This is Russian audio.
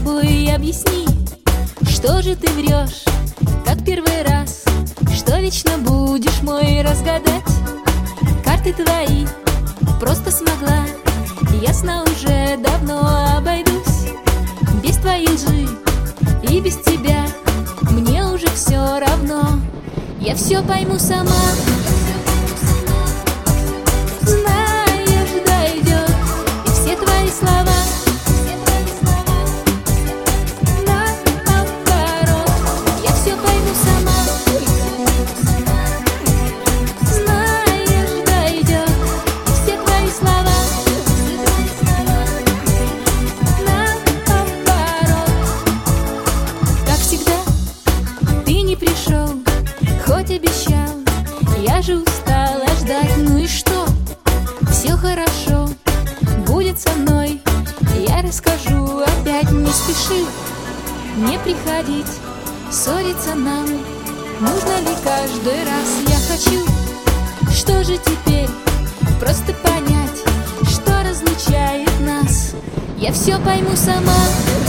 собой объясни, что же ты врешь, как первый раз, что вечно будешь мой разгадать. Карты твои просто смогла, ясно уже давно обойдусь. Без твоей лжи и без тебя мне уже все равно. Я все пойму сама. Знаешь, дойдет, и все твои слова наоборот. Я все пойму сама. Знаешь, дойдет, и все твои слова наоборот. Как всегда, ты не пришел, хоть обещал. Я же устала ждать, ну и что? Все хорошо, будет со мной. Я расскажу опять, не спеши не приходить, ссориться нам нужно ли каждый раз? Я хочу, что же теперь, просто понять, что различает нас. Я все пойму сама.